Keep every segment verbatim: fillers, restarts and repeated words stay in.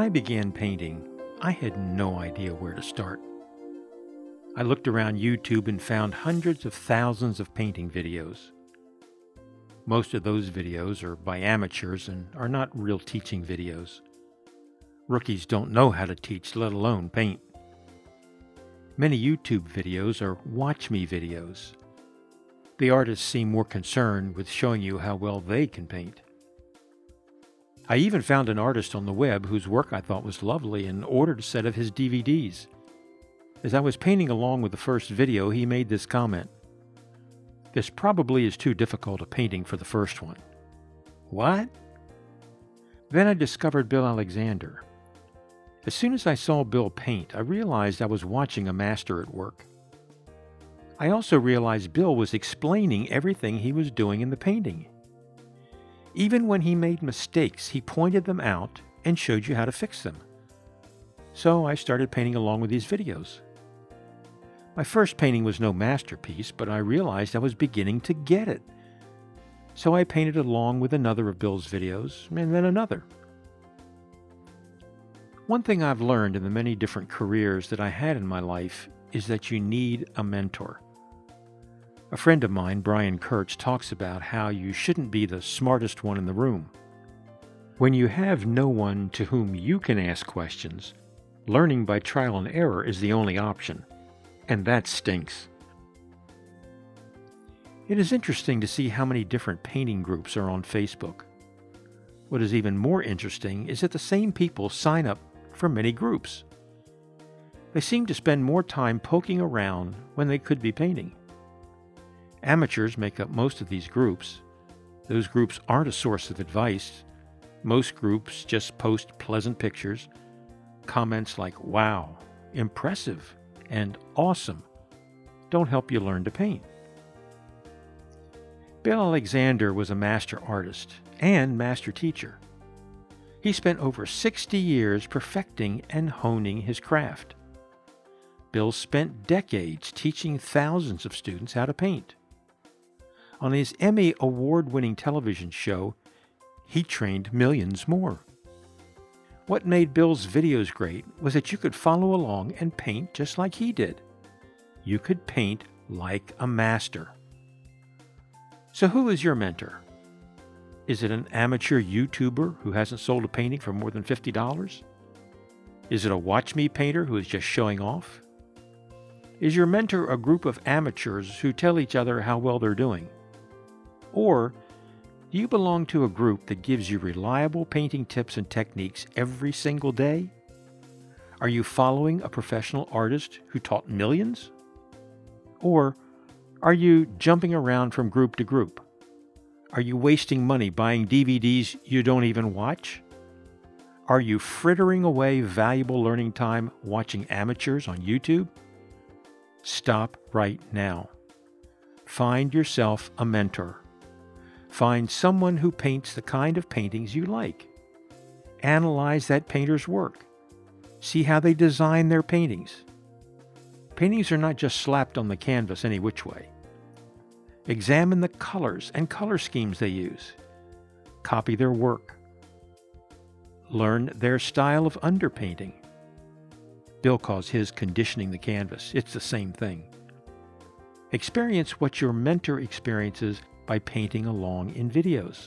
I began painting, I had no idea where to start. I looked around YouTube and found hundreds of thousands of painting videos. Most of those videos are by amateurs and are not real teaching videos. Rookies don't know how to teach, let alone paint. Many YouTube videos are watch me videos. The artists seem more concerned with showing you how well they can paint. I even found an artist on the web whose work I thought was lovely and ordered a set of his D V Ds. As I was painting along with the first video, he made this comment: "This probably is too difficult a painting for the first one." What? Then I discovered Bill Alexander. As soon as I saw Bill paint, I realized I was watching a master at work. I also realized Bill was explaining everything he was doing in the painting. Even when he made mistakes, he pointed them out and showed you how to fix them. So I started painting along with these videos. My first painting was no masterpiece, but I realized I was beginning to get it. So I painted along with another of Bill's videos, and then another. One thing I've learned in the many different careers that I had in my life is that you need a mentor. A friend of mine, Brian Kurtz, talks about how you shouldn't be the smartest one in the room. When you have no one to whom you can ask questions, learning by trial and error is the only option, and that stinks. It is interesting to see how many different painting groups are on Facebook. What is even more interesting is that the same people sign up for many groups. They seem to spend more time poking around when they could be painting. Amateurs make up most of these groups. Those groups aren't a source of advice. Most groups just post pleasant pictures. Comments like "wow," "impressive," and "awesome" don't help you learn to paint. Bill Alexander was a master artist and master teacher. He spent over sixty years perfecting and honing his craft. Bill spent decades teaching thousands of students how to paint. On his Emmy award-winning television show, he trained millions more. What made Bill's videos great was that you could follow along and paint just like he did. You could paint like a master. So who is your mentor? Is it an amateur YouTuber who hasn't sold a painting for more than fifty dollars? Is it a watch me painter who is just showing off? Is your mentor a group of amateurs who tell each other how well they're doing? Or do you belong to a group that gives you reliable painting tips and techniques every single day? Are you following a professional artist who taught millions? Or are you jumping around from group to group? Are you wasting money buying D V Ds you don't even watch? Are you frittering away valuable learning time watching amateurs on YouTube? Stop right now. Find yourself a mentor. Find someone who paints the kind of paintings you like. Analyze that painter's work. See how they design their paintings. Paintings are not just slapped on the canvas any which way. Examine the colors and color schemes they use. Copy their work. Learn their style of underpainting. Bill calls his conditioning the canvas. It's the same thing. Experience what your mentor experiences by painting along in videos.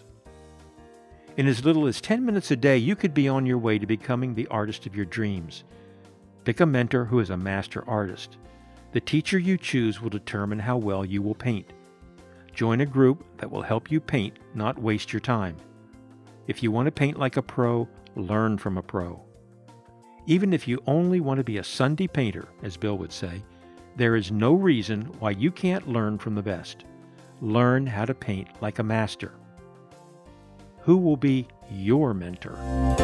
In as little as ten minutes a day, you could be on your way to becoming the artist of your dreams. Pick a mentor who is a master artist. The teacher you choose will determine how well you will paint. Join a group that will help you paint, not waste your time. If you want to paint like a pro, learn from a pro. Even if you only want to be a Sunday painter, as Bill would say, there is no reason why you can't learn from the best. Learn how to paint like a master. Who will be your mentor?